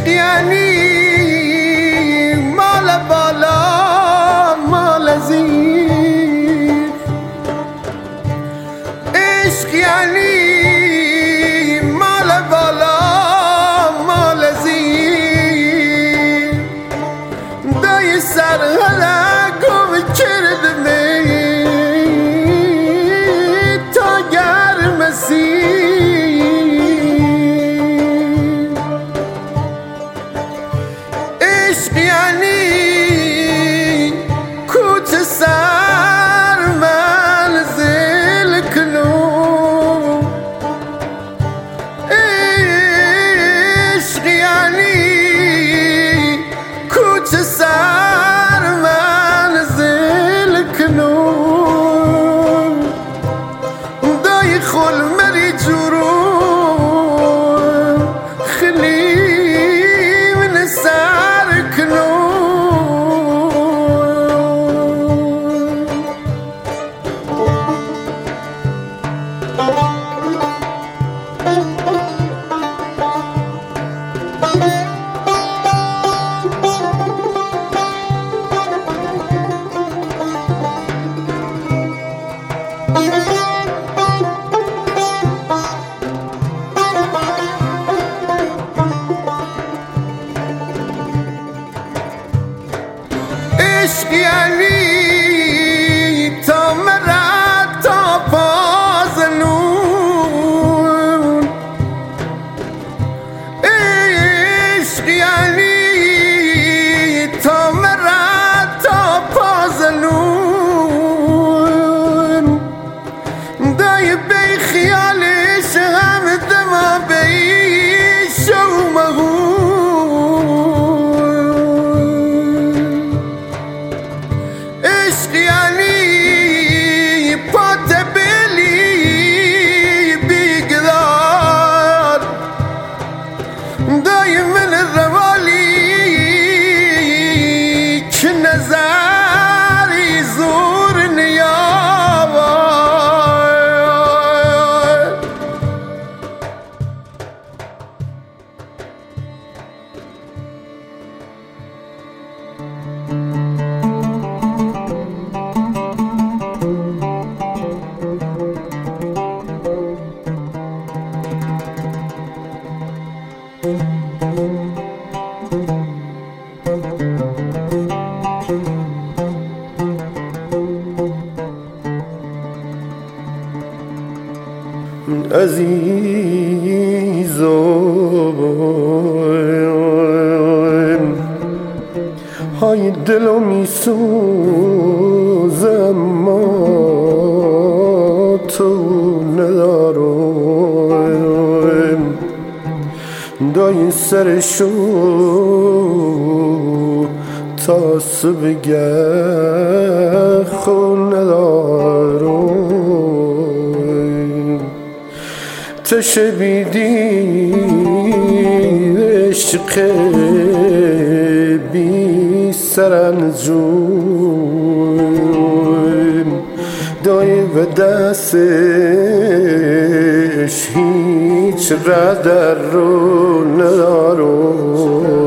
عشق یعنی مال بالا مال زیر، عشق یعنی مال بالا مال زیر. دای سر هلا گم کردمی تا گرمسی، عشق یعنی کوچ سر منزل کنو، عشق یعنی کوچ سر منزل کنو. دای خل مری جورو خلی من سر کنو. عشق یعنی تا مرد تا پازنون، عشق یعنی تا مرد تا پازنون. دای بی خیالش هم دما بی شو مهون، عشق یعنی پات بلی بیگدار. دای من روالی که نظری زور نیاور. عزیزم های دلو می سوزم ما تو ندارم. دای سرشو تا سبگه خون ندارم. تشبیدی عشق بی سرنجوم. دای و دستش هیچ ردر رو ندارم.